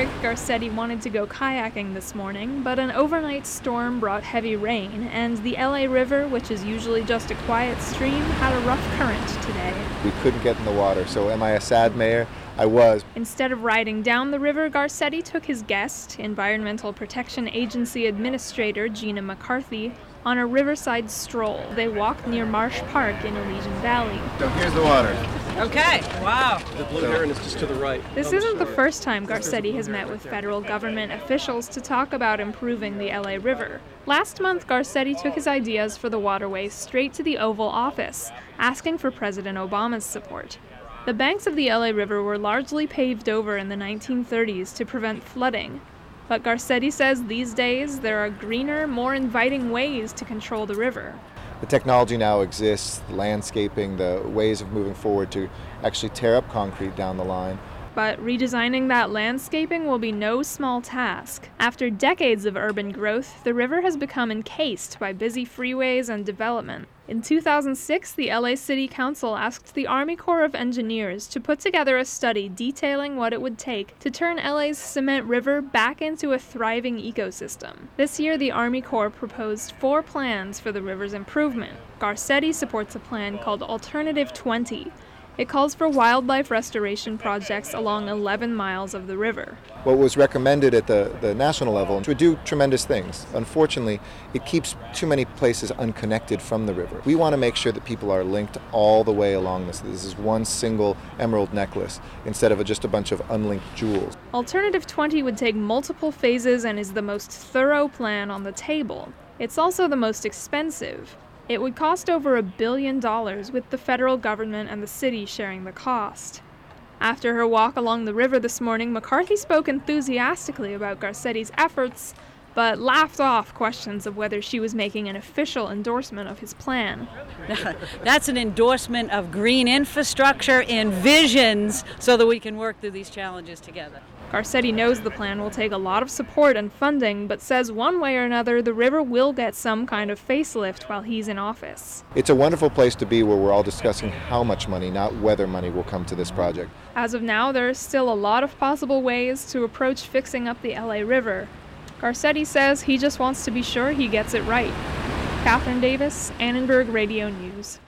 Rick Garcetti wanted to go kayaking this morning, but an overnight storm brought heavy rain, and the LA River, which is usually just a quiet stream, had a rough current today. We couldn't get in the water, so am I a sad mayor? I was. Instead of riding down the river, Garcetti took his guest, Environmental Protection Agency Administrator Gina McCarthy, on a riverside stroll. They walked near Marsh Park in Elysian Valley. So here's the water. Okay, wow. The blue heron is just to the right. This isn't the first time Garcetti has met with federal government officials to talk about improving the LA River. Last month, Garcetti took his ideas for the waterway straight to the Oval Office, asking for President Obama's support. The banks of the LA River were largely paved over in the 1930s to prevent flooding. But Garcetti says these days there are greener, more inviting ways to control the river. The technology now exists, the landscaping, the ways of moving forward to actually tear up concrete down the line. But redesigning that landscaping will be no small task. After decades of urban growth, the river has become encased by busy freeways and development. In 2006, the LA City Council asked the Army Corps of Engineers to put together a study detailing what it would take to turn LA's cement river back into a thriving ecosystem. This year, the Army Corps proposed 4 plans for the river's improvement. Garcetti supports a plan called Alternative 20. It calls for wildlife restoration projects along 11 miles of the river. What was recommended at the national level would do tremendous things. Unfortunately, it keeps too many places unconnected from the river. We want to make sure that people are linked all the way along this. This is one single emerald necklace instead of just a bunch of unlinked jewels. Alternative 20 would take multiple phases and is the most thorough plan on the table. It's also the most expensive. It would cost over $1 billion, with the federal government and the city sharing the cost. After her walk along the river this morning, McCarthy spoke enthusiastically about Garcetti's efforts, but laughed off questions of whether she was making an official endorsement of his plan. That's an endorsement of green infrastructure and visions so that we can work through these challenges together. Garcetti knows the plan will take a lot of support and funding, but says one way or another the river will get some kind of facelift while he's in office. It's a wonderful place to be where we're all discussing how much money, not whether money will come to this project. As of now, there are still a lot of possible ways to approach fixing up the LA River. Garcetti says he just wants to be sure he gets it right. Catherine Davis, Annenberg Radio News.